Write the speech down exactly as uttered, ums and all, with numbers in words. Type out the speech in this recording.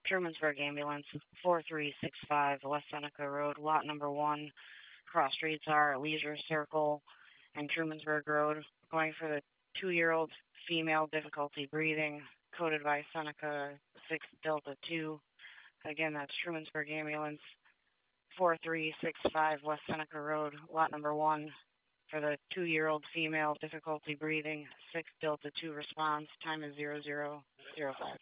Trumansburg Ambulance, four three six five West Seneca Road, lot number one. Cross streets are Leisure Circle and Trumansburg Road. Going for the two-year-old female, difficulty breathing, coded by Seneca six Delta two. Again, that's Trumansburg Ambulance, four three six five West Seneca Road, lot number one. For the two-year-old female, difficulty breathing, six Delta two response. Time is zero zero zero five.